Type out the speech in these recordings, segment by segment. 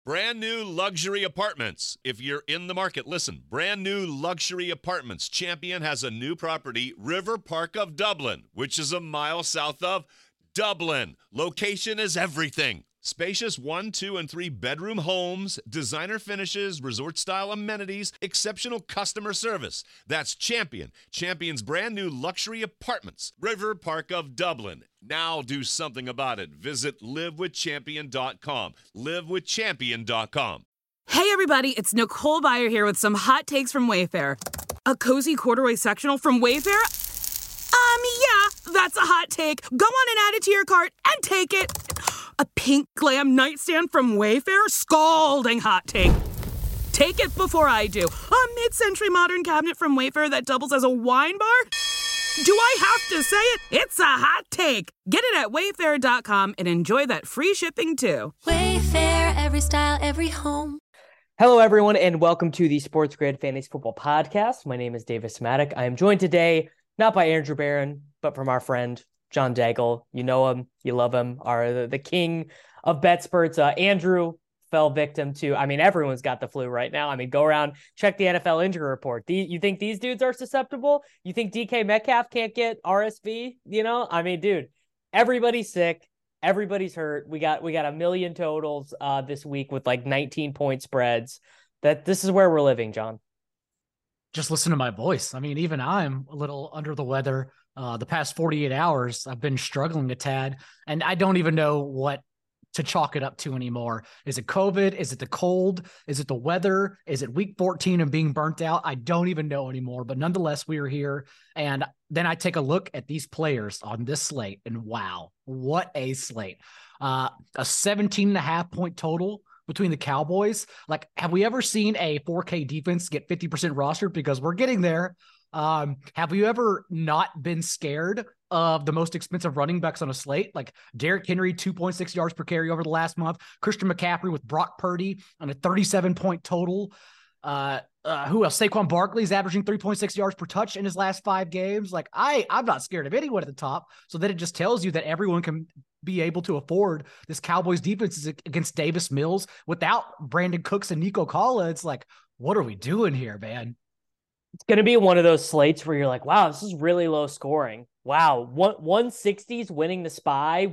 Brand new luxury apartments. If you're in the market, listen. Brand new luxury apartments. Champion has a new property, River Park of Dublin, which is a mile south of Dublin. Location is everything. Spacious 1, 2, and 3 bedroom homes, designer finishes, resort-style amenities, exceptional customer service. That's Champion. Champion's brand new luxury apartments. River Park of Dublin. Now do something about it. Visit livewithchampion.com. Livewithchampion.com. Hey everybody, it's Nicole Byer here with some hot takes from Wayfair. A cozy corduroy sectional from Wayfair? Yeah, that's a hot take. Go on and add it to your cart and take it. A pink glam nightstand from Wayfair? Scalding hot take. Take it before I do. A mid-century modern cabinet from Wayfair that doubles as a wine bar? Do I have to say it? It's a hot take. Get it at wayfair.com and enjoy that free shipping too. Wayfair, every style, every home. Hello, everyone, and welcome to the Sports Grid Fantasy Football Podcast. My name is Davis Maddock. I am joined today, not by Andrew Barron, but from our friend, John Daigle. You know him, you love him, the king of BetSperts. Andrew fell victim to, everyone's got the flu right now. Go around, check the NFL injury report. You think these dudes are susceptible? You think DK Metcalf can't get RSV? Dude, everybody's sick. Everybody's hurt. We got a million totals this week with like 19-point spreads. This is where we're living, John. Just listen to my voice. Even I'm a little under the weather. The past 48 hours, I've been struggling a tad, and I don't even know what to chalk it up to anymore. Is it COVID? Is it the cold? Is it the weather? Is it week 14 and being burnt out? I don't even know anymore, but nonetheless, we are here. And then I take a look at these players on this slate, and wow, what a slate. A 17.5 point total between the Cowboys. Like, have we ever seen a 4K defense get 50% rostered? Because we're getting there. Have you ever not been scared of the most expensive running backs on a slate? Like Derrick Henry, 2.6 yards per carry over the last month. Christian McCaffrey with Brock Purdy on a 37-point total. Who else? Saquon Barkley's averaging 3.6 yards per touch in his last 5 games. Like I'm not scared of anyone at the top. So that it just tells you that everyone can be able to afford this Cowboys defense against Davis Mills without Brandon Cooks and Nico Collins. It's like, what are we doing here, man? It's going to be one of those slates where you're like, wow, this is really low scoring. Wow, 160 is winning the SPY,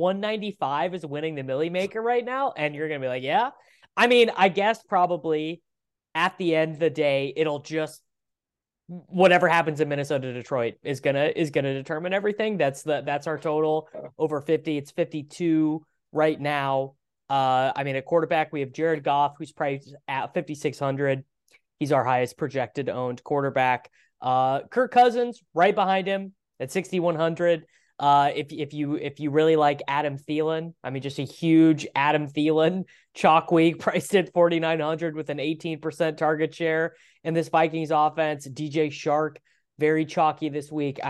195 is winning the Millie Maker right now, and you're going to be like, yeah. I guess probably at the end of the day, it'll just whatever happens in Minnesota, Detroit is gonna determine everything. That's our total over 50. It's 52 right now. At quarterback we have Jared Goff, who's priced at 5,600. He's our highest projected owned quarterback. Kirk Cousins right behind him at 6,100. If you really like Adam Thielen, just a huge Adam Thielen chalk week, priced at 4,900 with an 18% target share in this Vikings offense. DJ Shark, very chalky this week.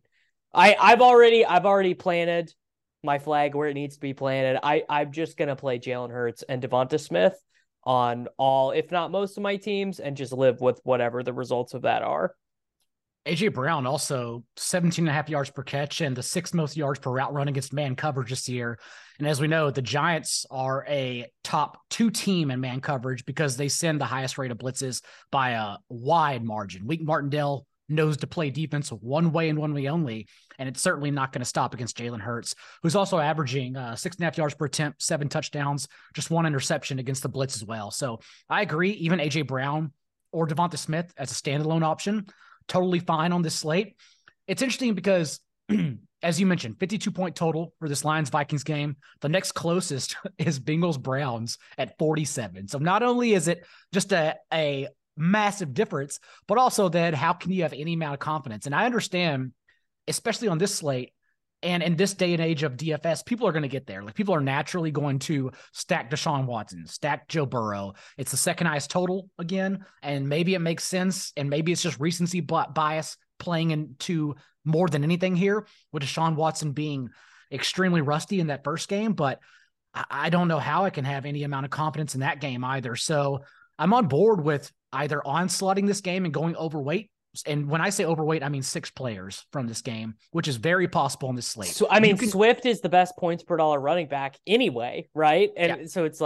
I've already planted my flag where it needs to be planted. I'm just gonna play Jalen Hurts and Devonta Smith on all, if not most of my teams, and just live with whatever the results of that are. A.J. Brown also 17.5 yards per catch and the 6th most yards per route run against man coverage this year. And as we know, the Giants are a top 2 team in man coverage because they send the highest rate of blitzes by a wide margin. Wink Martindale knows to play defense one way and one way only, and it's certainly not going to stop against Jalen Hurts, who's also averaging 6.5 yards per attempt, 7 touchdowns, just 1 interception against the blitz as well. So I agree, even A.J. Brown or Devonta Smith as a standalone option, totally fine on this slate. It's interesting because, as you mentioned, 52-point total for this Lions-Vikings game. The next closest is Bengals-Browns at 47. So not only is it just a massive difference, but also then how can you have any amount of confidence? And I understand, especially on this slate and in this day and age of DFS, people are going to get there. Like, people are naturally going to stack Deshaun Watson, stack Joe Burrow. It's the second highest total again, and maybe it makes sense, and maybe it's just recency bias playing into more than anything here, with Deshaun Watson being extremely rusty in that first game. But I don't know how I can have any amount of confidence in that game either. So I'm on board with either onslaughting this game and going overweight. And when I say overweight, I mean 6 players from this game, which is very possible in this slate. So, Swift is the best points per dollar running back anyway, right? And so it's like,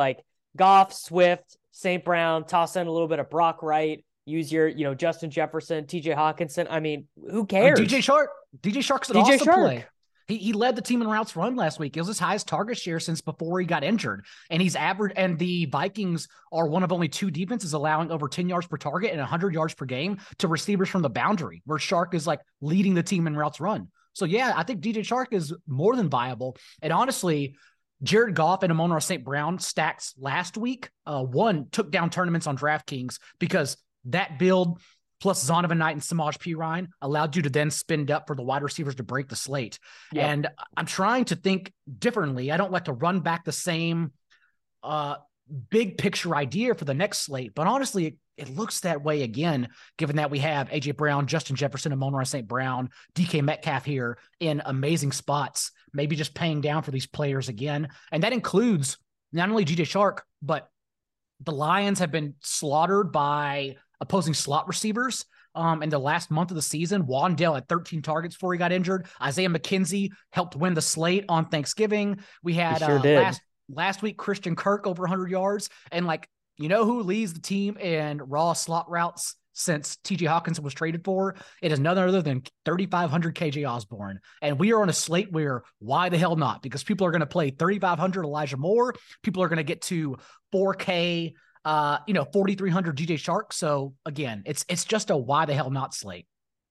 Goff, Swift, St. Brown, toss in a little bit of Brock Wright, use your, Justin Jefferson, TJ Hawkinson. I mean, who cares? DJ Shark's an DJ awesome Shark. play. He led the team in routes run last week. It was his highest target share since before he got injured. And he's average. And the Vikings are one of only 2 defenses allowing over 10 yards per target and 100 yards per game to receivers from the boundary, where Shark is like leading the team in routes run. So yeah, I think DJ Shark is more than viable. And honestly, Jared Goff and Amon-Ra St. Brown stacks last week, one took down tournaments on DraftKings because that build plus Zonovan Knight and Samaj P. Ryan allowed you to then spend up for the wide receivers to break the slate. Yep. And I'm trying to think differently. I don't like to run back the same big picture idea for the next slate, but honestly, it looks that way again, given that we have AJ Brown, Justin Jefferson, Amon-Ra St. Brown, DK Metcalf here in amazing spots, maybe just paying down for these players again. And that includes not only DJ Shark, but the Lions have been slaughtered by opposing slot receivers in the last month of the season. Wandale had 13 targets before he got injured. Isaiah McKenzie helped win the slate on Thanksgiving. We had last week, Christian Kirk over 100 yards. And you know who leads the team in raw slot routes since TJ Hawkinson was traded for? It is none other than 3,500 KJ Osborne. And we are on a slate where why the hell not? Because people are going to play 3,500 Elijah Moore. People are going to get to 4K 4,300 DJ Shark. So again, it's just a why the hell not slate.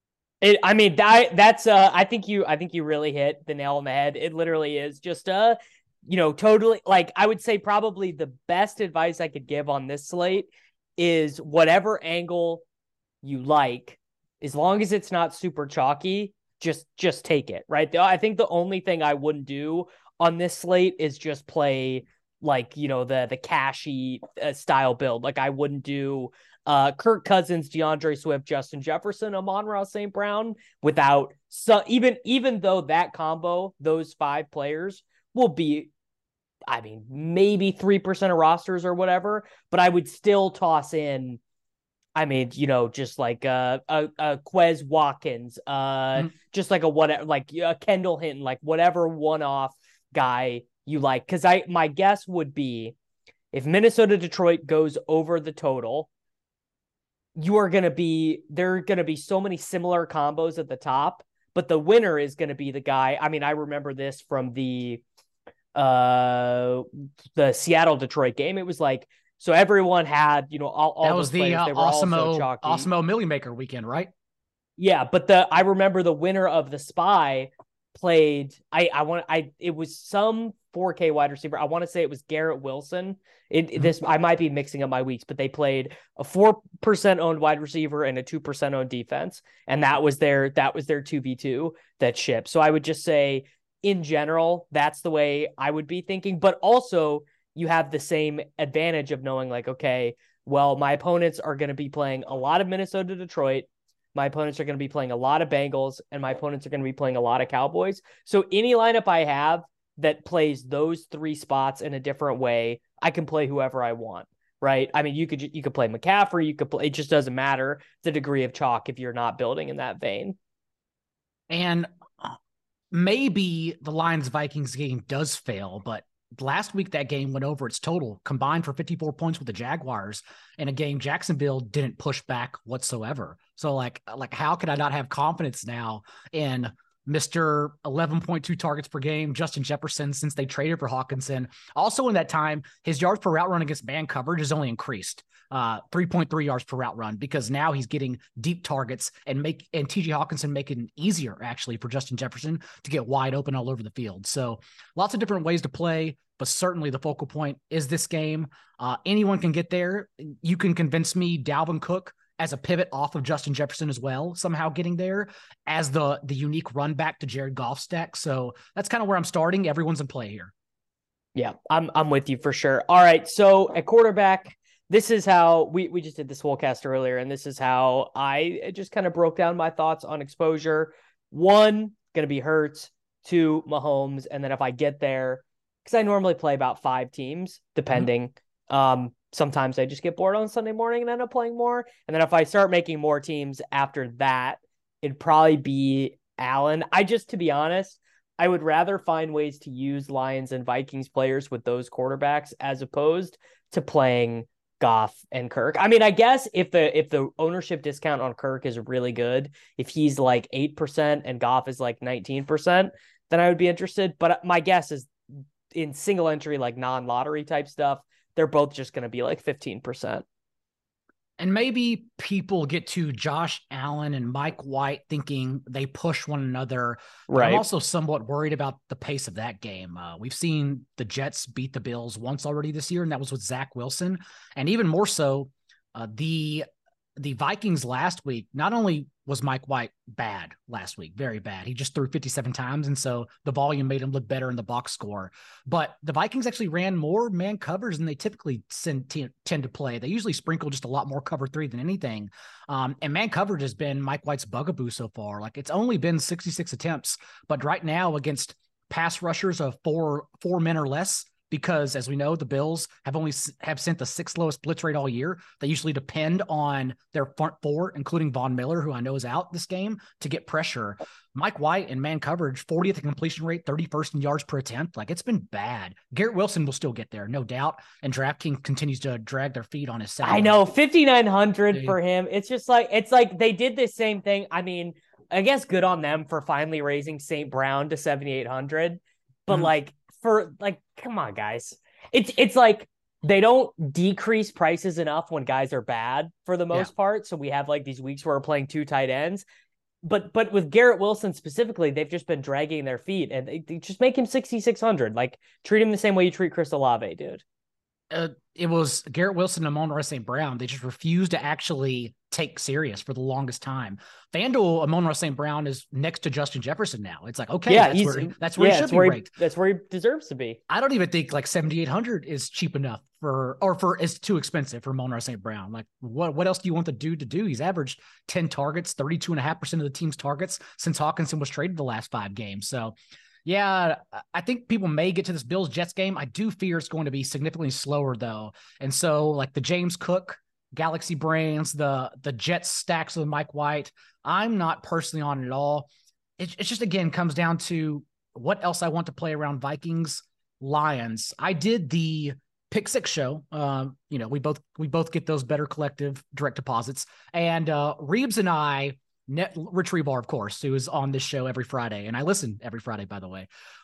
I think you really hit the nail on the head. It literally is just totally, I would say probably the best advice I could give on this slate is whatever angle you like, as long as it's not super chalky, just take it, right? I think the only thing I wouldn't do on this slate is just play the cashy style build. I wouldn't do Kirk Cousins, DeAndre Swift, Justin Jefferson, Amon-Ra St. Brown without even though that combo, those 5 players will be, maybe 3% of rosters or whatever, but I would still toss in, just a Quez Watkins, just a Kendall Hinton, whatever one-off guy you like. Because my guess would be if Minnesota Detroit goes over the total, there are going to be so many similar combos at the top, but the winner is going to be the guy. I remember this from the Seattle Detroit game. It was so everyone had, all that was the Awesemo Millie Maker weekend, right? Yeah, but I remember the winner of the SPY played. It was some 4K wide receiver. I want to say it was Garrett Wilson. I might be mixing up my weeks, but they played a 4% owned wide receiver and a 2% owned defense, and that was their 2v2 that shipped. So I would just say, in general, that's the way I would be thinking. But also, you have the same advantage of knowing okay, well, my opponents are going to be playing a lot of Minnesota Detroit. My opponents are going to be playing a lot of Bengals, and my opponents are going to be playing a lot of Cowboys. So any lineup I have that plays those 3 spots in a different way, I can play whoever I want, right? You could play McCaffrey, you could play, it just doesn't matter the degree of chalk if you're not building in that vein. And maybe the Lions-Vikings game does fail, but last week that game went over its total, combined for 54 points with the Jaguars in a game Jacksonville didn't push back whatsoever. So how could I not have confidence now in Mr. 11.2 targets per game, Justin Jefferson, since they traded for Hawkinson? Also in that time, his yards per route run against man coverage has only increased 3.3 yards per route run, because now he's getting deep targets and TJ Hawkinson make it easier actually for Justin Jefferson to get wide open all over the field. So lots of different ways to play, but certainly the focal point is this game. Anyone can get there. You can convince me Dalvin Cook as a pivot off of Justin Jefferson as well, somehow getting there as the unique run back to Jared Goff stack. So that's kind of where I'm starting. Everyone's in play here. Yeah, I'm with you for sure. All right. So at quarterback, this is how we just did this whole cast earlier, and this is how I just kind of broke down my thoughts on exposure. 1, going to be Hurts. 2, Mahomes. And then if I get there, because I normally play about 5 teams, depending. Sometimes I just get bored on Sunday morning and end up playing more. And then if I start making more teams after that, it'd probably be Allen. To be honest, I would rather find ways to use Lions and Vikings players with those quarterbacks as opposed to playing Goff and Kirk. I mean, I guess if the ownership discount on Kirk is really good, if he's like 8% and Goff is like 19%, then I would be interested. But my guess is in single entry, like non-lottery type stuff, they're both just going to be like 15%. And maybe people get to Josh Allen and Mike White thinking they push one another. But I'm also somewhat worried about the pace of that game. We've seen the Jets beat the Bills once already this year, and that was with Zach Wilson. And even more so, the Vikings last week, not only was Mike White bad last week, very bad. He just threw 57 times, and so the volume made him look better in the box score. But the Vikings actually ran more man covers than they typically tend to play. They usually sprinkle just a lot more cover 3 than anything. And man coverage has been Mike White's bugaboo so far. Like, it's only been 66 attempts, but right now against pass rushers of four men or less, because as we know, the Bills have sent the 6th lowest blitz rate all year. They usually depend on their front 4, including Von Miller, who I know is out this game, to get pressure. Mike White in man coverage, 40th in completion rate, 31st in yards per attempt. Like, it's been bad. Garrett Wilson will still get there, no doubt. And DraftKings continues to drag their feet on his side. I know, 5,900 for him. It's just like, they did the same thing. I mean, I guess good on them for finally raising St. Brown to 7,800. But come on, guys. It's like they don't decrease prices enough when guys are bad for the most part. So we have like these weeks where we're playing 2 tight ends. But with Garrett Wilson specifically, they've just been dragging their feet, and they just make him 6,600. Like, treat him the same way you treat Chris Olave, dude. It was Garrett Wilson and Amon-Ra St. Brown. They just refused to actually take serious for the longest time. FanDuel, Amon-Ra St. Brown is next to Justin Jefferson now. It's like, okay, that's where he should be ranked. That's where he deserves to be. I don't even think like 7,800 is cheap enough is too expensive for Amon-Ra St. Brown. Like, what else do you want the dude to do? He's averaged 10 targets, 32.5% of the team's targets since Hawkinson was traded the last 5 games. So, yeah, I think people may get to this Bills-Jets game. I do fear it's going to be significantly slower, though. And so, like, the James Cook, Galaxy Brains, the Jets stacks with Mike White, I'm not personally on it at all. It just, again, comes down to what else I want to play around Vikings-Lions. I did the Pick Six show. We both get those Better Collective direct deposits. And Reeves and I, Rich Rebar, of course, who is on this show every Friday, and I listen every Friday, by the way.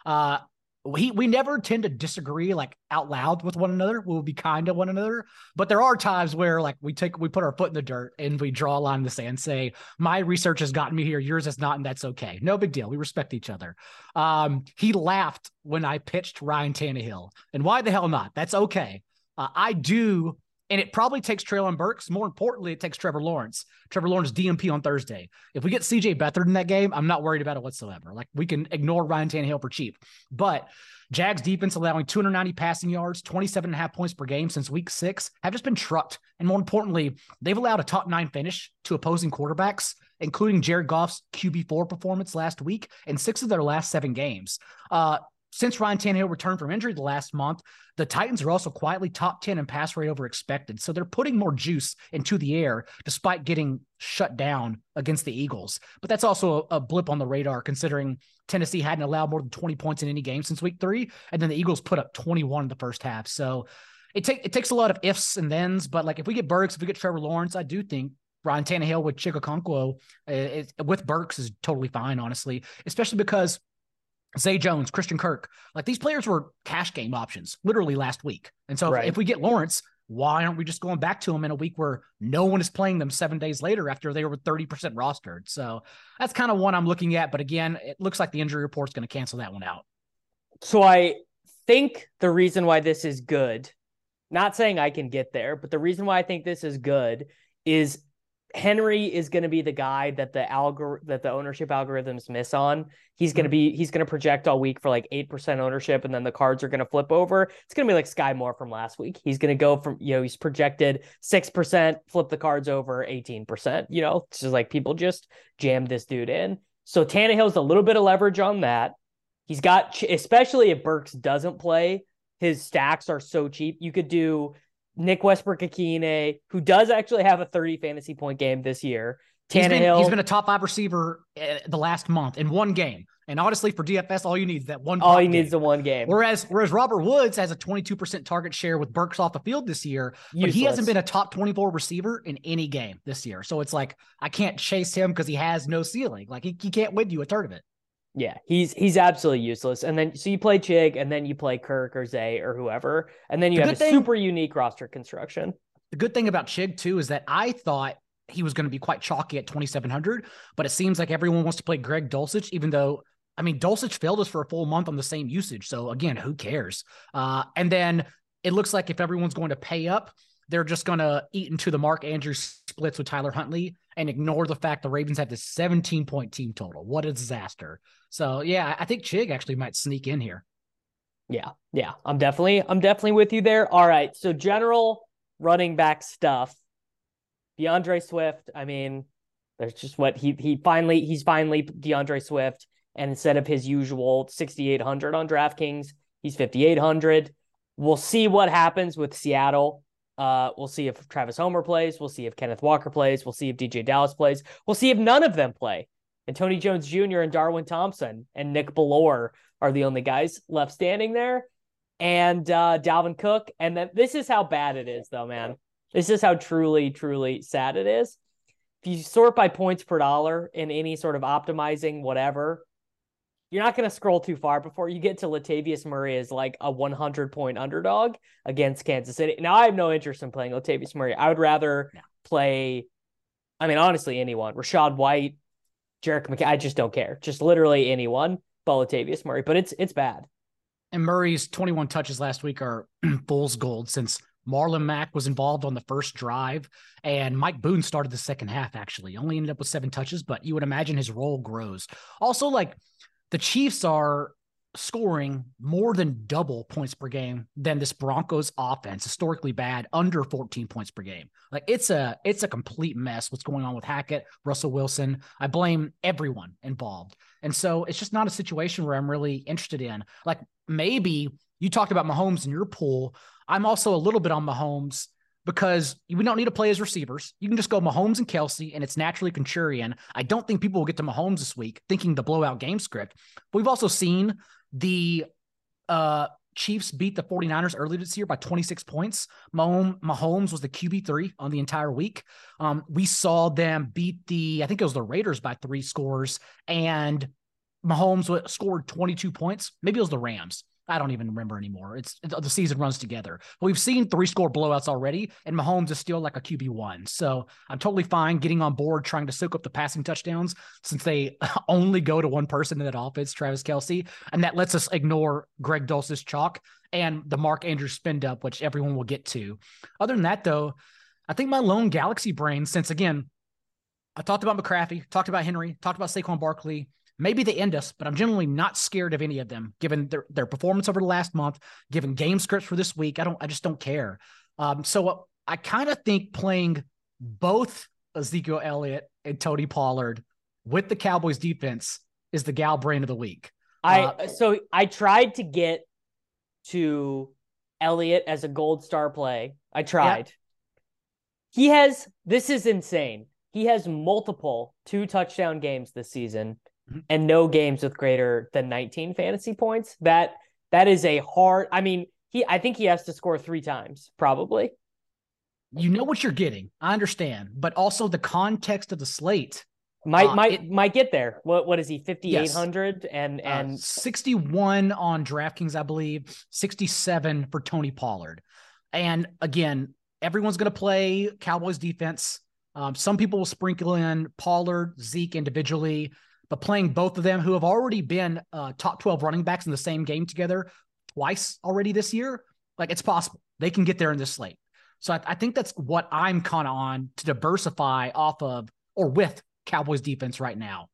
We never tend to disagree like out loud with one another. We'll be kind to one another, but there are times where like we put our foot in the dirt and we draw a line in the sand, say my research has gotten me here, yours has not, and that's okay. No big deal. We respect each other. He laughed when I pitched Ryan Tannehill, and why the hell not? That's okay. I do. And it probably takes Treylon Burks. More importantly, it takes Trevor Lawrence. Trevor Lawrence DMP on Thursday. If we get CJ Beathard in that game, I'm not worried about it whatsoever. Like, we can ignore Ryan Tannehill for cheap. But Jags defense allowing 290 passing yards, 27.5 points per game since week 6 have just been trucked. And more importantly, they've allowed a top 9 finish to opposing quarterbacks, including Jared Goff's QB4 performance last week and 6 of their last 7 games. Since Ryan Tannehill returned from injury the last month, the Titans are also quietly top 10 in pass rate over expected. So they're putting more juice into the air despite getting shut down against the Eagles. But that's also a blip on the radar, considering Tennessee hadn't allowed more than 20 points in any game since week 3. And then the Eagles put up 21 in the first half. So it takes a lot of ifs and thens. But like, if we get Burks, if we get Trevor Lawrence, I do think Ryan Tannehill with Chigakonkwo with Burks is totally fine, honestly, especially because Zay Jones, Christian Kirk, like, these players were cash game options literally last week. And so if we get Lawrence, why aren't we just going back to him in a week where no one is playing them 7 days later after they were 30% rostered? So that's kind of one I'm looking at. But again, it looks like the injury report's going to cancel that one out. So I think the reason why this is good, not saying I can get there, but the reason why I think this is good is Henry is going to be the guy that the ownership algorithms miss on. He's going to project all week for like 8% ownership, and then the cards are going to flip over. It's going to be like Sky Moore from last week. He's going to go from, he's projected 6%, flip the cards over 18%. It's just like people just jammed this dude in. So Tannehill's a little bit of leverage on that. He's got, especially if Burks doesn't play, his stacks are so cheap. You could do Nick Westbrook-Akine, who does actually have a 30 fantasy point game this year. He's been a top 5 receiver the last month in one game. And honestly, for DFS, all you need is that one. All he needs is the one game. Whereas Robert Woods has a 22% target share with Burks off the field this year, but he hasn't been a top 24 receiver in any game this year. So it's like, I can't chase him because he has no ceiling. Like he can't win you a tournament. Yeah, he's absolutely useless. And then so you play Chig, and then you play Kirk or Zay or whoever, and then you have a super unique roster construction. The good thing about Chig too is that I thought he was going to be quite chalky at 2,700, but it seems like everyone wants to play Greg Dulcich, even though, I mean, Dulcich failed us for a full month on the same usage. So again, who cares? And then it looks like if everyone's going to pay up, they're just going to eat into the Mark Andrews splits with Tyler Huntley and ignore the fact the Ravens have this 17-point team total. What a disaster. So yeah, I think Chig actually might sneak in here. Yeah. I'm definitely with you there. All right. So general running back stuff. DeAndre Swift. I mean, there's just what he's finally DeAndre Swift. And instead of his usual 6,800 on DraftKings, he's 5,800. We'll see what happens with Seattle. We'll see if Travis Homer plays. We'll see if Kenneth Walker plays. We'll see if DJ Dallas plays. We'll see if none of them play. And Tony Jones Jr. and Darwin Thompson and Nick Bellore are the only guys left standing there. And Dalvin Cook. And then this is how bad it is, though, man. This is how truly, truly sad it is. If you sort by points per dollar in any sort of optimizing whatever, you're not going to scroll too far before you get to Latavius Murray as like a 100-point underdog against Kansas City. Now, I have no interest in playing Latavius Murray. I would rather play, I mean, honestly, anyone. Rachaad White, Jerick McKinnon. I just don't care. Just literally anyone but Latavius Murray. But it's bad. And Murray's 21 touches last week are fool's gold since Marlon Mack was involved on the first drive, and Mike Boone started the second half, actually. Only ended up with 7 touches, but you would imagine his role grows. Also, like, the Chiefs are scoring more than double points per game than this Broncos offense, historically bad, under 14 points per game. Like it's a complete mess what's going on with Hackett, Russell Wilson. I blame everyone involved. And so it's just not a situation where I'm really interested in. Like maybe you talked about Mahomes in your pool. I'm also a little bit on Mahomes because we don't need to play as receivers. You can just go Mahomes and Kelsey, and it's naturally Contrarian. I don't think people will get to Mahomes this week thinking the blowout game script. But we've also seen the Chiefs beat the 49ers early this year by 26 points. Mahomes was the QB3 on the entire week. We saw them beat I think it was the Raiders by 3 scores, and Mahomes scored 22 points. Maybe it was the Rams. I don't even remember anymore. The season runs together. But we've seen 3-score blowouts already, and Mahomes is still like a QB1. So I'm totally fine getting on board, trying to soak up the passing touchdowns since they only go to one person in that offense, Travis Kelce. And that lets us ignore Greg Dulcich's chalk and the Mark Andrews spend up, which everyone will get to. Other than that, though, I think my lone Galaxy brain, since again, I talked about McCaffrey, talked about Henry, talked about Saquon Barkley. Maybe they end us, but I'm generally not scared of any of them, given their performance over the last month, given game scripts for this week. I just don't care. So I kind of think playing both Ezekiel Elliott and Tony Pollard with the Cowboys defense is the Gal brain of the week. So I tried to get to Elliott as a gold star play. I tried. Yeah. This is insane. He has multiple 2-touchdown games this season and no games with greater than 19 fantasy points. That is a hard, I mean, I think he has to score 3 times, probably. You know what you're getting. I understand, but also the context of the slate might get there. What is he? 5,800 and 61 on DraftKings, I believe, 67 for Tony Pollard. And again, everyone's going to play Cowboys defense. Some people will sprinkle in Pollard, Zeke individually, but playing both of them who have already been top 12 running backs in the same game together twice already this year, like it's possible they can get there in this slate. So I think that's what I'm kind of on to diversify off of or with Cowboys defense right now.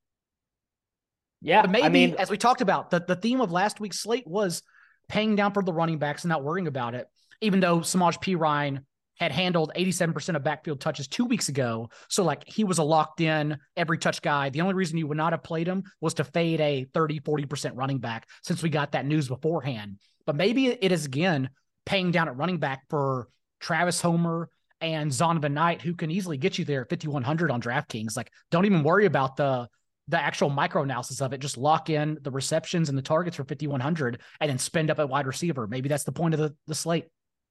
Yeah. But maybe, as we talked about, the theme of last week's slate was paying down for the running backs and not worrying about it, even though Samaj P. Ryan had handled 87% of backfield touches 2 weeks ago. So like he was a locked in every touch guy. The only reason you would not have played him was to fade a 30-40% running back since we got that news beforehand. But maybe it is again paying down at running back for Travis Homer and Zonovan Knight, who can easily get you there at 5,100 on DraftKings. Like don't even worry about the the actual micro analysis of it, just lock in the receptions and the targets for 5,100 and then spend up at wide receiver. Maybe that's the point of the slate.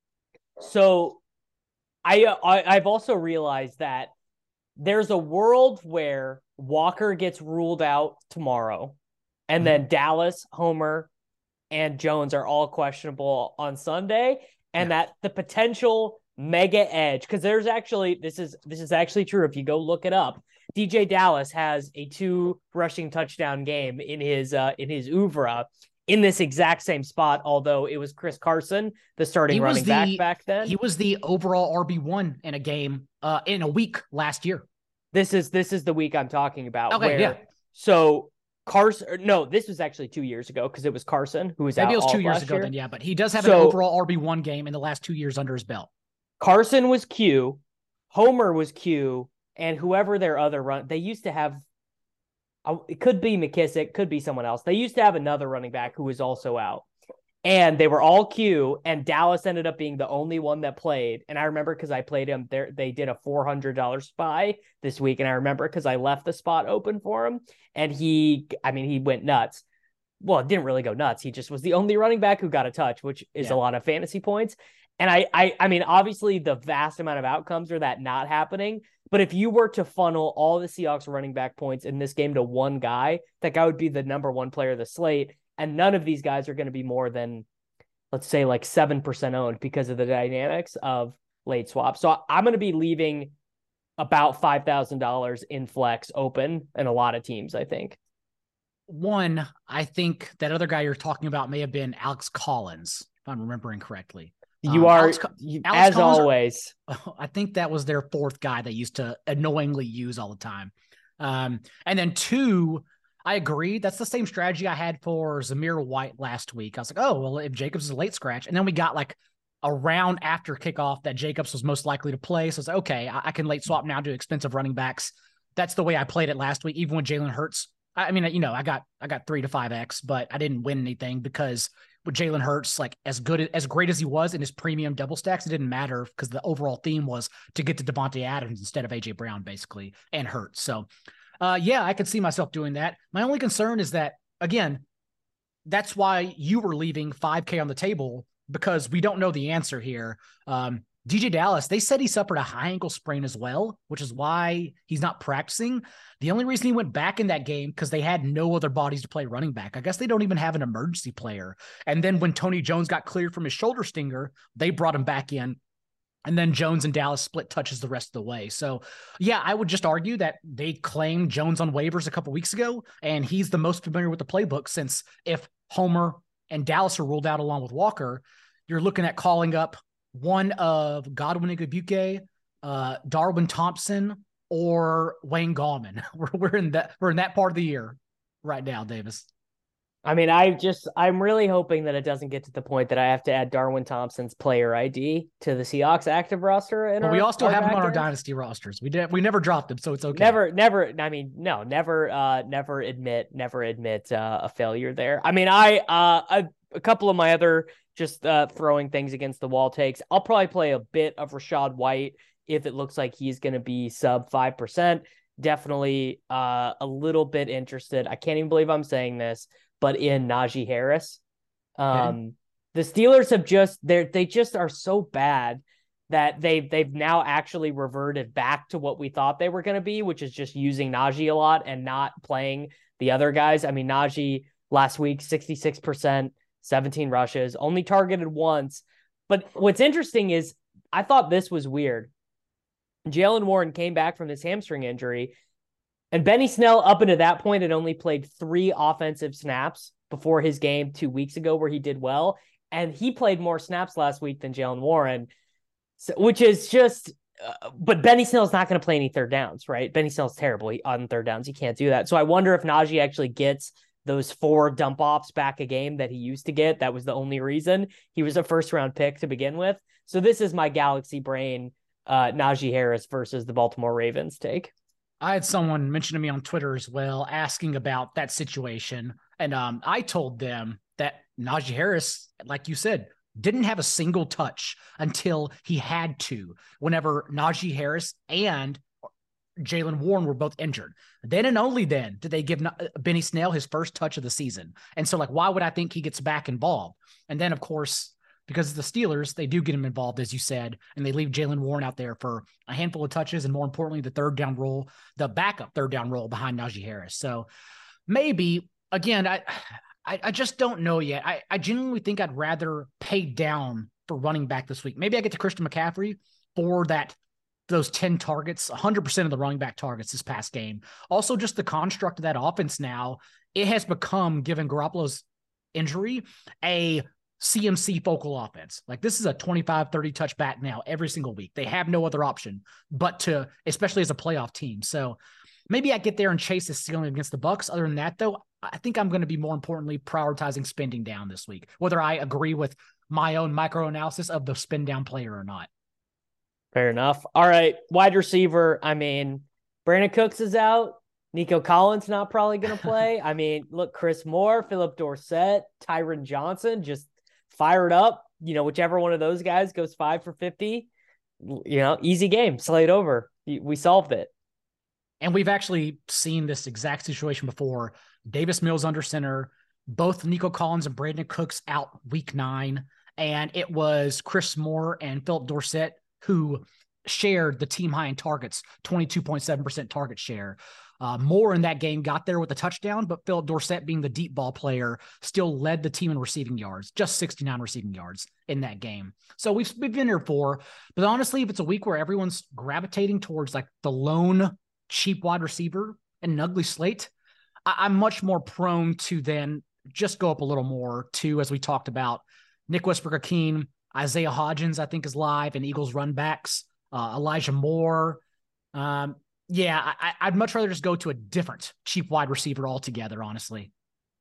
So I've also realized that there's a world where Walker gets ruled out tomorrow, and then Dallas, Homer, and Jones are all questionable on Sunday, and that the potential mega edge, because there's actually this is actually true if you go look it up. DJ Dallas has a 2 rushing touchdown game in his oeuvre in this exact same spot, although it was Chris Carson, the starting running back then. He was the overall RB1 in a game in a week last year. This is the week I'm talking about. Okay, So Carson, no, this was actually 2 years ago because it was Carson who was maybe out. Maybe it was 2 years ago then, yeah. But he does have an overall RB1 game in the last 2 years under his belt. Carson was Q, Homer was Q, and whoever their other run, they used to have. It could be McKissick, could be someone else. They used to have another running back who was also out. And they were all Q, and Dallas ended up being the only one that played. And I remember because I played him there, they did a $400 spy this week. And I remember because I left the spot open for him, and he went nuts. Well, it didn't really go nuts. He just was the only running back who got a touch, which is a lot of fantasy points. And I mean, obviously the vast amount of outcomes are that not happening. But if you were to funnel all the Seahawks running back points in this game to one guy, that guy would be the number one player of the slate. And none of these guys are going to be more than, let's say, like 7% owned because of the dynamics of late swaps. So I'm going to be leaving about $5,000 in flex open in a lot of teams, I think. One, I think that other guy you're talking about may have been Alex Collins, if I'm remembering correctly. You are, Alex as Collins, always. I think that was their 4th guy they used to annoyingly use all the time. And then 2, I agree. That's the same strategy I had for Zamir White last week. I was like, oh, well, if Jacobs is a late scratch. And then we got like a round after kickoff that Jacobs was most likely to play. So I was like, okay, I can late swap now to expensive running backs. That's the way I played it last week, even when Jalen Hurts. I mean, you know, I got 3 to 5X, but I didn't win anything because with Jalen Hurts, like as great as he was in his premium double stacks, it didn't matter because the overall theme was to get to Devontae Adams instead of AJ Brown, basically, and Hurts. So, yeah, I could see myself doing that. My only concern is that, again, that's why you were leaving 5K on the table because we don't know the answer here. DJ Dallas, they said he suffered a high ankle sprain as well, which is why he's not practicing. The only reason he went back in that game because they had no other bodies to play running back. I guess they don't even have an emergency player. And then when Tony Jones got cleared from his shoulder stinger, they brought him back in. And then Jones and Dallas split touches the rest of the way. So, yeah, I would just argue that they claimed Jones on waivers a couple weeks ago, and he's the most familiar with the playbook since if Homer and Dallas are ruled out along with Walker, you're looking at calling up one of Godwin Igwebuike, Darwin Thompson, or Wayne Gallman. We're in that part of the year right now, Davis. I mean, I'm really hoping that it doesn't get to the point that I have to add Darwin Thompson's player ID to the Seahawks active roster. But we all still have him on our dynasty rosters. We never dropped him, so it's okay. Never. I mean, no, never admit a failure there. I mean, a couple of my other just throwing things against the wall takes. I'll probably play a bit of Rachaad White if it looks like he's going to be sub 5%. Definitely a little bit interested. I can't even believe I'm saying this, but in Najee Harris. The Steelers have they just are so bad that they've now actually reverted back to what we thought they were going to be, which is just using Najee a lot and not playing the other guys. I mean, Najee last week, 66%, 17 rushes, only targeted once. But what's interesting is I thought this was weird. Jaylen Warren came back from his hamstring injury, and Benny Snell, up until that point, had only played 3 offensive snaps before his game 2 weeks ago where he did well. And he played more snaps last week than Jaylen Warren, which is just but Benny Snell's not going to play any third downs, right? Benny Snell's terrible on third downs. He can't do that. So I wonder if Najee actually gets those 4 dump offs back a game that he used to get. That was the only reason. He was a first-round pick to begin with. So this is my Galaxy brain, Najee Harris versus the Baltimore Ravens take. I had someone mention to me on Twitter as well, asking about that situation. And I told them that Najee Harris, like you said, didn't have a single touch until he had to. Whenever Najee Harris and Jalen Warren were both injured. Then and only then did they give Benny Snell his first touch of the season. And so, like, why would I think he gets back involved? And then, of course, because of the Steelers, they do get him involved, as you said, and they leave Jalen Warren out there for a handful of touches and, more importantly, the backup third down role behind Najee Harris. So maybe, again, I just don't know yet. I genuinely think I'd rather pay down for running back this week. Maybe I get to Christian McCaffrey for those 10 targets, 100% of the running back targets this past game. Also, just the construct of that offense now, it has become, given Garoppolo's injury, a CMC focal offense. Like, this is a 25, 30 touch back now every single week. They have no other option but to, especially as a playoff team. So maybe I get there and chase the ceiling against the Bucs. Other than that, though, I think I'm going to be more importantly prioritizing spending down this week, whether I agree with my own micro analysis of the spend down player or not. Fair enough. All right. Wide receiver. I mean, Brandon Cooks is out. Nico Collins not probably going to play. I mean, look, Chris Moore, Philip Dorsett, Tyron Johnson, just fire it up. Whichever one of those guys goes 5 for 50, easy game, slate over. We solved it. And we've actually seen this exact situation before. Davis Mills under center, both Nico Collins and Brandon Cooks out week 9. And it was Chris Moore and Philip Dorsett who shared the team high in targets, 22.7% target share. Moore in that game got there with a touchdown, but Philip Dorsett, being the deep ball player, still led the team in receiving yards, just 69 receiving yards in that game. So we've been here for, but honestly, if it's a week where everyone's gravitating towards like the lone cheap wide receiver and an ugly slate, I'm much more prone to then just go up a little more to, as we talked about, Nick Westbrook-Ikhine, Isaiah Hodgins, I think, is live, and Eagles run backs, Elijah Moore. I'd much rather just go to a different cheap wide receiver altogether, honestly.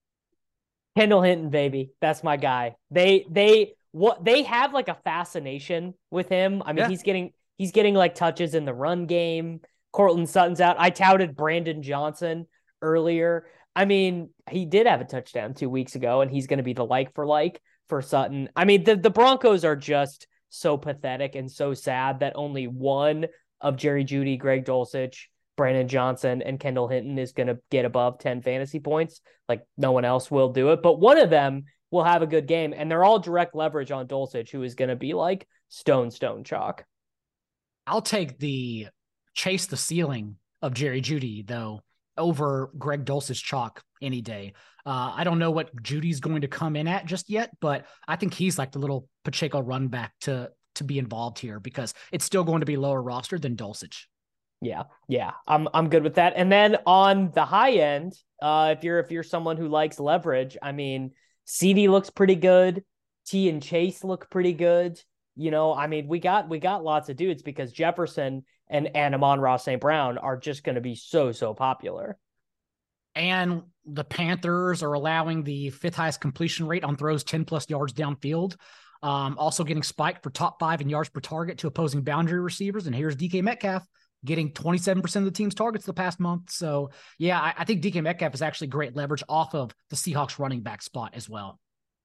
Kendall Hinton, baby. That's my guy. They have like a fascination with him. I mean, he's getting like touches in the run game. Cortland Sutton's out. I touted Brandon Johnson earlier. I mean, he did have a touchdown 2 weeks ago, and he's going to be the like for Sutton. I mean, the Broncos are just so pathetic and so sad that only one of Jerry Jeudy, Greg Dulcich, Brandon Johnson, and Kendall Hinton is going to get above 10 fantasy points. Like, no one else will do it, but one of them will have a good game, and they're all direct leverage on Dulcich, who is going to be like stone chalk. I'll take the chase the ceiling of Jerry Jeudy, though, over Greg Dulcich chalk any day. I don't know what Judy's going to come in at just yet, but I think he's like the little Pacheco run back to be involved here, because it's still going to be lower roster than Dulcich. Yeah. I'm good with that. And then on the high end, if you're someone who likes leverage, I mean, CD looks pretty good. T and Chase look pretty good. I mean, we got lots of dudes because Jefferson and Amon-Ra St. Brown are just going to be so popular. And the Panthers are allowing the 5th highest completion rate on throws 10 plus yards downfield. Also getting spiked for top 5 in yards per target to opposing boundary receivers. And here's DK Metcalf getting 27% of the team's targets the past month. So yeah, I think DK Metcalf is actually great leverage off of the Seahawks running back spot as well.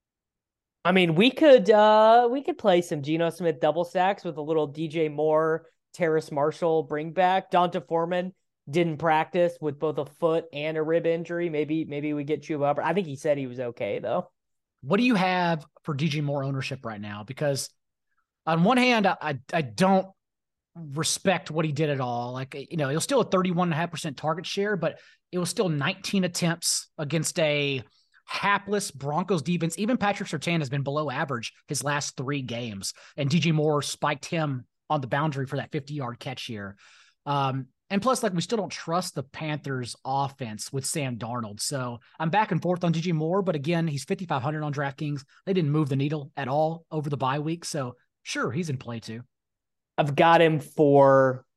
I mean, we could play some Geno Smith double stacks with a little DJ Moore, Terrace Marshall bring back. Donta Foreman didn't practice with both a foot and a rib injury. Maybe we get Chuba Hubbard. I think he said he was okay though. What do you have for DJ Moore ownership right now? Because on one hand, I don't respect what he did at all. Like, it was still a 31.5% target share, but it was still 19 attempts against a hapless Broncos defense. Even Patrick Surtain has been below average his last 3 games, and DJ Moore spiked him on the boundary for that 50-yard catch here. And plus, like, we still don't trust the Panthers offense with Sam Darnold. So I'm back and forth on DJ Moore, but again, he's 5,500 on DraftKings. They didn't move the needle at all over the bye week. So sure, he's in play too. I've got him for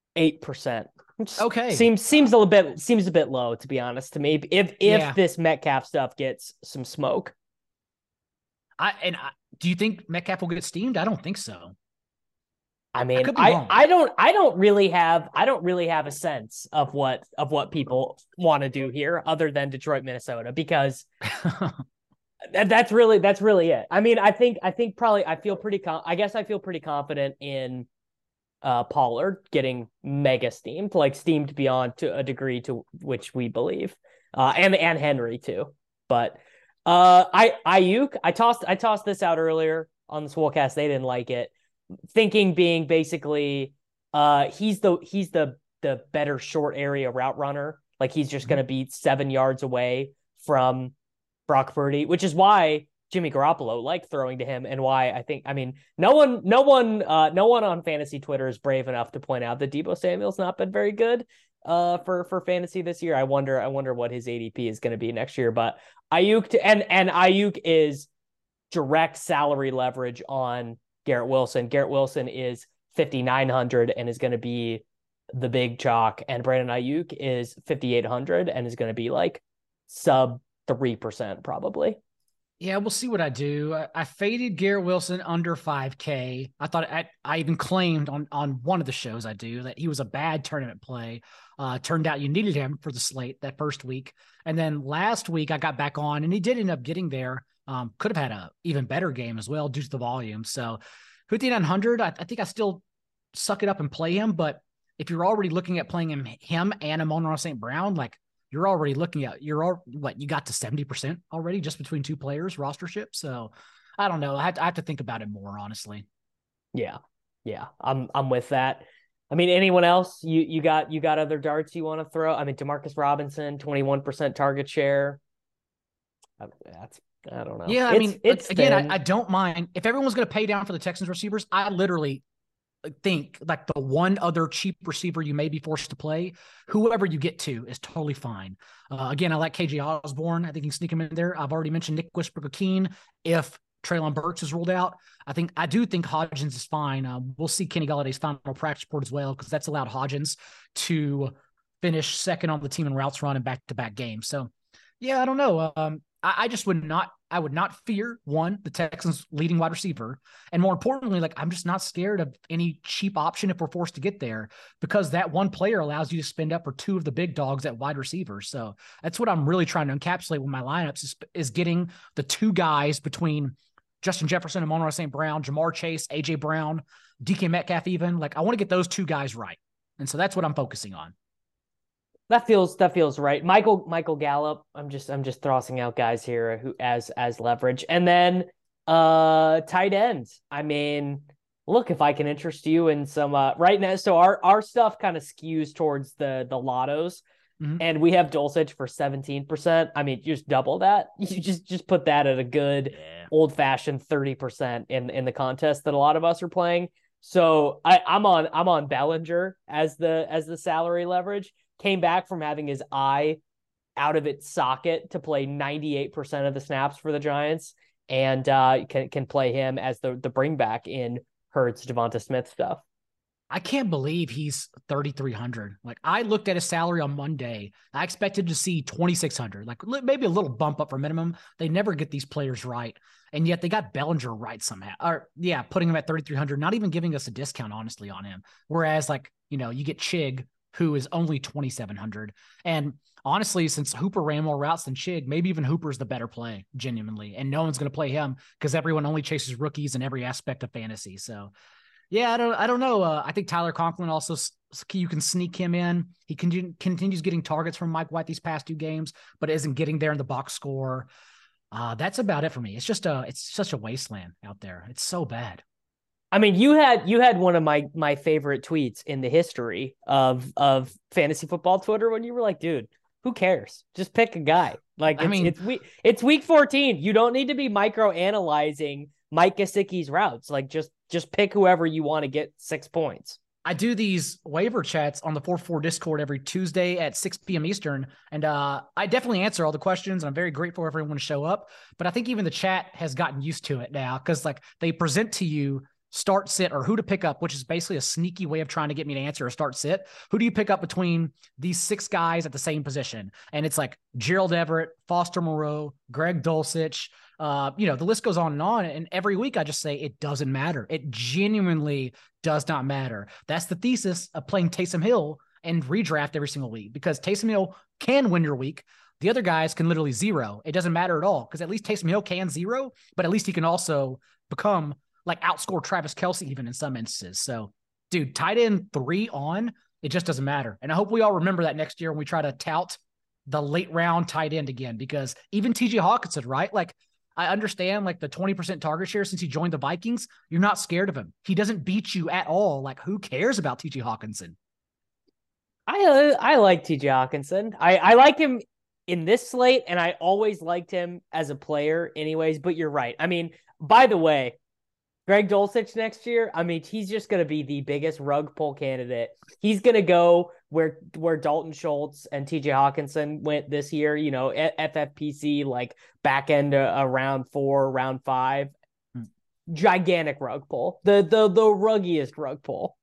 8%. Okay. Seems a bit low, to be honest, to me. If this Metcalf stuff gets some smoke. Do you think Metcalf will get steamed? I don't think so. I mean, I don't really have a sense of what people want to do here other than Detroit, Minnesota, because that's really it. I mean, I feel pretty confident in Pollard getting mega steamed, like steamed beyond to a degree to which we believe, and Henry too. But Ayuk, I tossed this out earlier on the Swolecast. They didn't like it. Thinking being basically, he's the better short area route runner. Like he's just going to be 7 yards away from Brock Purdy, which is why Jimmy Garoppolo liked throwing to him, and why no one on fantasy Twitter is brave enough to point out that Deebo Samuel's not been very good for fantasy this year. I wonder what his ADP is going to be next year. But Ayuk and Ayuk is direct salary leverage on Garrett Wilson. Garrett Wilson is 5,900 and is going to be the big chalk, and Brandon Ayuk is 5,800 and is going to be like sub 3% probably. Yeah, we'll see what I do. I faded Garrett Wilson under 5K. I thought I even claimed on one of the shows I do that he was a bad tournament play. Turned out you needed him for the slate that first week. And then last week I got back on and he did end up getting there. Could have had a even better game as well due to the volume. So 5,900, I think I still suck it up and play him. But if you're already looking at playing him and Amon-Ra St. Brown, like you're already looking at, you got to 70% already just between two players rostership. So I don't know. I have to think about it more, honestly. Yeah. I'm with that. I mean, anyone else you got other darts you want to throw? I mean, Demarcus Robinson, 21% target share. I don't know. Yeah. I don't mind if everyone's going to pay down for the Texans receivers. I literally think like the one other cheap receiver you may be forced to play, whoever you get to is totally fine. Again, I like KJ Osborne. I think you can sneak him in there. I've already mentioned Nick Westbrook-Ikhine. If Treylon Burks is ruled out, I do think Hodgins is fine. We'll see Kenny Galladay's final practice report as well, because that's allowed Hodgins to finish second on the team in routes run in back-to-back games. So yeah, I don't know. I would not fear the Texans leading wide receiver. And more importantly, like I'm just not scared of any cheap option if we're forced to get there, because that one player allows you to spend up for two of the big dogs at wide receiver. So that's what I'm really trying to encapsulate with my lineups is getting the two guys between Justin Jefferson and Amon-Ra St. Brown, Jamar Chase, AJ Brown, DK Metcalf even. Like I want to get those two guys right. And so that's what I'm focusing on. That feels right. Michael Gallup. I'm just tossing out guys here who as leverage. And then tight ends. I mean, look, if I can interest you in some right now. So our stuff kind of skews towards the lottos. Mm-hmm. And we have Dulcich for 17%. I mean, just double that. You just put that at a good old-fashioned 30% in the contest that a lot of us are playing. So I'm on Bellinger as the salary leverage. Came back from having his eye out of its socket to play 98% of the snaps for the Giants, and can play him as the bring back in Hurts, Devonta Smith stuff. I can't believe he's 3,300. Like I looked at his salary on Monday. I expected to see 2,600, like maybe a little bump up for minimum. They never get these players right. And yet they got Bellinger right somehow. Or yeah, putting him at 3,300, not even giving us a discount, honestly, on him. Whereas you get Chig, who is only 2,700. And honestly, since Hooper ran more routes than Chig, maybe even Hooper's the better play, genuinely. And no one's going to play him because everyone only chases rookies in every aspect of fantasy. So yeah, I don't know. I think Tyler Conklin also, you can sneak him in. He continues getting targets from Mike White these past two games, but isn't getting there in the box score. That's about it for me. It's such a wasteland out there. It's so bad. I mean, you had one of my favorite tweets in the history of fantasy football Twitter when you were like, dude, who cares? Just pick a guy. Like, it's week 14. You don't need to be micro-analyzing Mike Gesicki's routes. Like, just pick whoever you want to get 6 points. I do these waiver chats on the 4-4 Discord every Tuesday at 6 p.m. Eastern, and I definitely answer all the questions, and I'm very grateful for everyone to show up. But I think even the chat has gotten used to it now, because like they present to you start, sit, or who to pick up, which is basically a sneaky way of trying to get me to answer a start, sit. Who do you pick up between these 6 guys at the same position? And it's like Gerald Everett, Foster Moreau, Greg Dulcich. The list goes on. And every week I just say it doesn't matter. It genuinely does not matter. That's the thesis of playing Taysom Hill and redraft every single week, because Taysom Hill can win your week. The other guys can literally zero. It doesn't matter at all, because at least Taysom Hill can zero, but at least he can also outscore Travis Kelce even in some instances. So dude, tight end 3 on, it just doesn't matter. And I hope we all remember that next year when we try to tout the late round tight end again, because even TJ Hawkinson, right? Like, I understand like the 20% target share since he joined the Vikings. You're not scared of him. He doesn't beat you at all. Like, who cares about TJ Hawkinson? I like TJ Hawkinson. I like him in this slate, and I always liked him as a player anyways, but you're right. I mean, by the way, Greg Dulcich next year, I mean, he's just going to be the biggest rug pull candidate. He's going to go where Dalton Schultz and TJ Hawkinson went this year, you know, FFPC, like back end round 4, round 5. Gigantic rug pull. The ruggiest rug pull.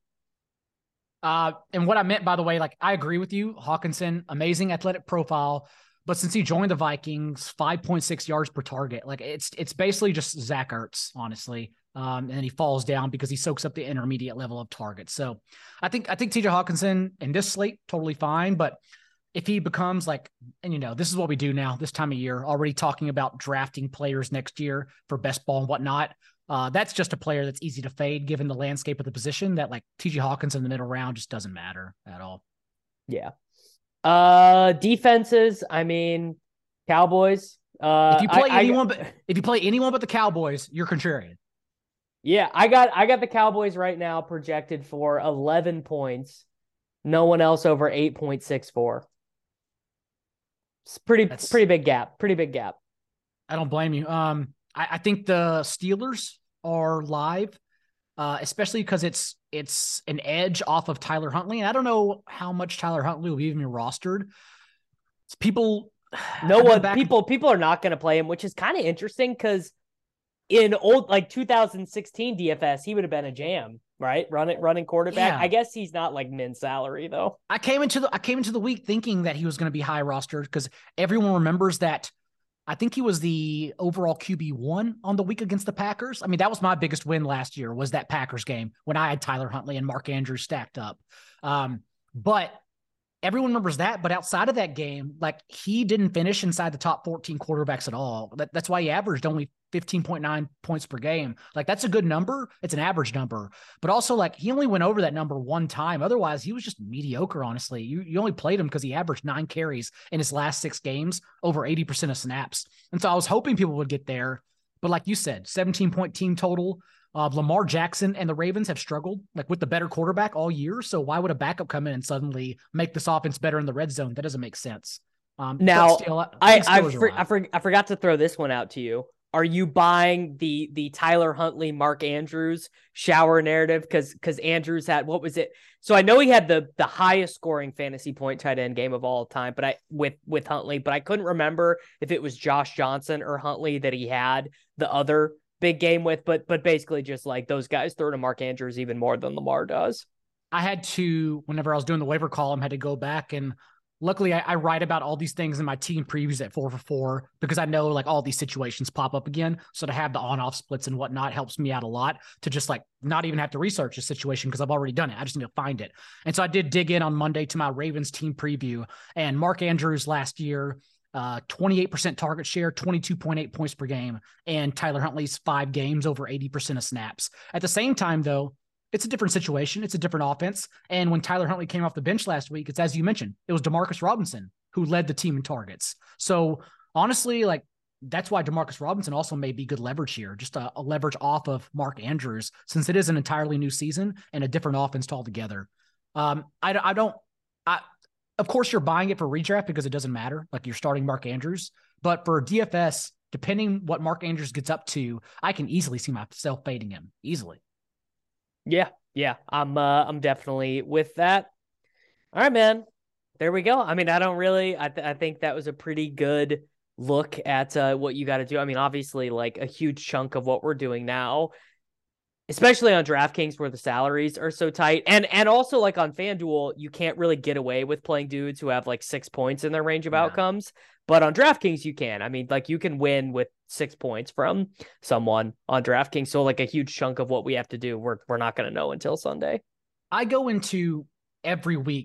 And what I meant, by the way, like, I agree with you. Hawkinson, amazing athletic profile. But since he joined the Vikings, 5.6 yards per target. Like, it's basically just Zach Ertz, honestly. And then he falls down because he soaks up the intermediate level of targets. So I think TJ Hawkinson in this slate, totally fine. But if he becomes like, and you know, this is what we do now this time of year, already talking about drafting players next year for best ball and whatnot. That's just a player that's easy to fade given the landscape of the position, that like TJ Hawkinson in the middle round just doesn't matter at all. Yeah. Defenses, I mean, Cowboys. If you play anyone but the Cowboys, you're contrarian. Yeah, I got the Cowboys right now projected for 11 points. No one else over 8.64. It's pretty big gap. Pretty big gap. I don't blame you. I think the Steelers are live, especially because it's an edge off of Tyler Huntley. And I don't know how much Tyler Huntley will even be rostered. People are not going to play him, which is kind of interesting because in old, like 2016 DFS, he would have been a jam, right? Running quarterback. Yeah. I guess he's not like min salary though. I came into the week thinking that he was going to be high rostered because everyone remembers that. I think he was the overall QB1 on the week against the Packers. I mean, that was my biggest win last year, was that Packers game when I had Tyler Huntley and Mark Andrews stacked up. But everyone remembers that. But outside of that game, like, he didn't finish inside the top 14 quarterbacks at all. That's why he averaged only 15.9 points per game. Like, that's a good number. It's an average number. But also, like, he only went over that number one time. Otherwise, he was just mediocre, honestly. You only played him because he averaged 9 carries in his last 6 games, over 80% of snaps. And so I was hoping people would get there. But like you said, 17-point team total. Lamar Jackson and the Ravens have struggled like with the better quarterback all year. So why would a backup come in and suddenly make this offense better in the red zone? That doesn't make sense. Now, I forgot to throw this one out to you. Are you buying the Tyler Huntley, Mark Andrews shower narrative? Because Andrews had, what was it? So I know he had the highest scoring fantasy point tight end game of all time, but with Huntley, but I couldn't remember if it was Josh Johnson or Huntley that he had the other big game with, but basically just like those guys throw to Mark Andrews even more than Lamar does. I had to, whenever I was doing the waiver column, had to go back, and luckily I write about all these things in my team previews at 4 for 4 because I know like all these situations pop up again. So to have the on-off splits and whatnot helps me out a lot to just like not even have to research a situation because I've already done it. I just need to find it. And so I did dig in on Monday to my Ravens team preview, and Mark Andrews last year, 28% target share, 22.8 points per game, and Tyler Huntley's 5 games over 80% of snaps. At the same time, though, it's a different situation. It's a different offense. And when Tyler Huntley came off the bench last week, it's, as you mentioned, it was Demarcus Robinson who led the team in targets. So honestly, like, that's why Demarcus Robinson also may be good leverage here, just a leverage off of Mark Andrews, since it is an entirely new season and a different offense altogether. Of course, you're buying it for redraft because it doesn't matter. Like, you're starting Mark Andrews. But for DFS, depending what Mark Andrews gets up to, I can easily see myself fading him easily. Yeah. I'm definitely with that. All right, man. There we go. I mean, I think that was a pretty good look at what you got to do. I mean, obviously, like, a huge chunk of what we're doing now, especially on DraftKings where the salaries are so tight. And also, like, on FanDuel, you can't really get away with playing dudes who have like 6 points in their range of outcomes. But on DraftKings, you can. I mean, like, you can win with 6 points from someone on DraftKings. So like a huge chunk of what we have to do, we're not going to know until Sunday. I go into every week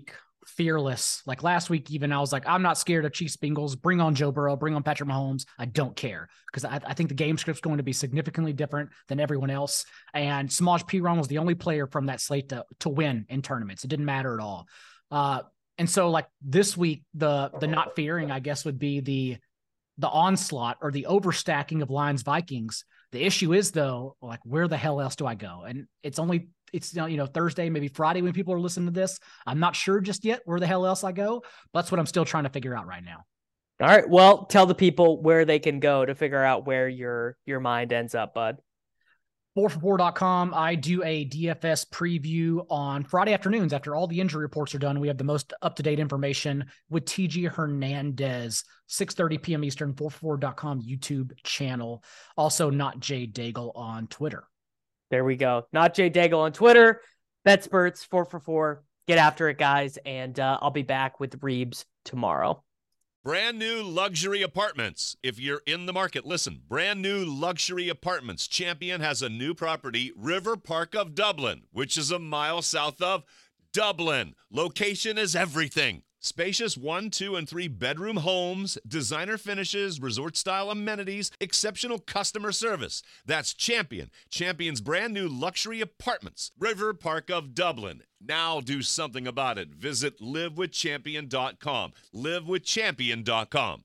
fearless. Like last week, even I was like, I'm not scared of Chiefs Bengals. Bring on Joe Burrow, bring on Patrick Mahomes. I don't care because I think the game script's going to be significantly different than everyone else. And Samaj Piron was the only player from that slate to win in tournaments. It didn't matter at all. And so like this week, the not fearing, I guess, would be the onslaught or the overstacking of Lions Vikings. The issue is though, like where the hell else do I go? And it's Thursday, maybe Friday when people are listening to this. I'm not sure just yet where the hell else I go. But that's what I'm still trying to figure out right now. All right. Well, tell the people where they can go to figure out where your mind ends up, bud. 4for4.com. I do a DFS preview on Friday afternoons after all the injury reports are done. We have the most up-to-date information with TG Hernandez, 6:30 p.m. Eastern, 4for4.com YouTube channel. Also, Not Jay Daigle on Twitter. There we go. Not Jay Daigle on Twitter. BetSperts, 4for4. Get after it, guys. And I'll be back with Reebs tomorrow. Brand new luxury apartments. If you're in the market, listen. Brand new luxury apartments. Champion has a new property, River Park of Dublin, which is a mile south of Dublin. Location is everything. Spacious 1, 2, and 3 bedroom homes, designer finishes, resort-style amenities, exceptional customer service. That's Champion. Champion's brand new luxury apartments, River Park of Dublin. Now do something about it. Visit livewithchampion.com. livewithchampion.com.